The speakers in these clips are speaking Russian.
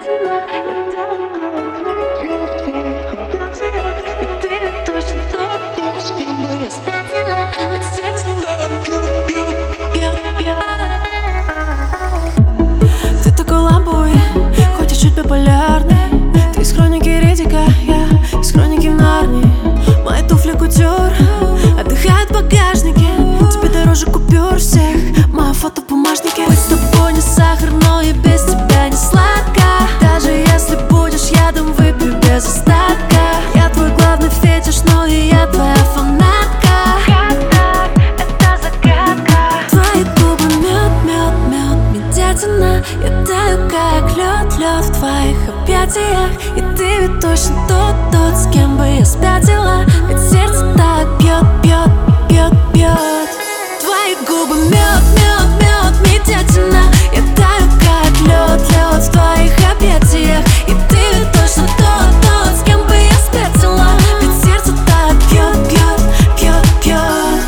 Ты такой ламбой, хоть и чуть популярный. Ты из хроники Риддика, я из хроники в Нарнии. Мои туфли кутюр отдыхают в багажнике. Тебе дороже купюр всех, мое фото в бумажнике. Быть с тобой не сахар, но и без тебя не сладко. Даже если будешь ядом, выпью без остатка. Я твой главный фетиш, но и я твоя фанатка. Это загадка. Твои губы мед, мед, мед, медятина. Я таю как лед, лед в твоих объятиях. И ты ведь точно тот, с кем бы я спятила. Ведь сердце так бьет, бьет, бьет, бьет. Твои губы мед, мед, мед, медятина. Я таю как лед, лед в твоих объятиях. И ты ведь точно тот, с кем бы я спятила. Ведь сердце так бьет, бьет, бьет, бьет.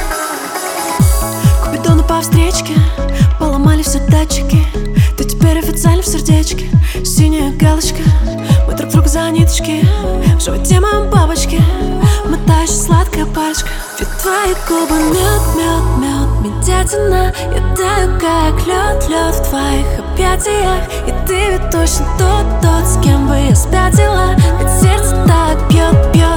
Купидоны по встречке поломали все датчики. Ты теперь официально в сердечке. Синяя галочка, мы друг друга за ниточки. В животе моем бабочки, мы та еще сладкая парочка. Ведь твои губы мед, мед, мед, медятина. Я таю как лед, лед в твоих объятиях. И ты ведь точно тот, с кем бы я спятила. Ведь сердце так бьет, бьет.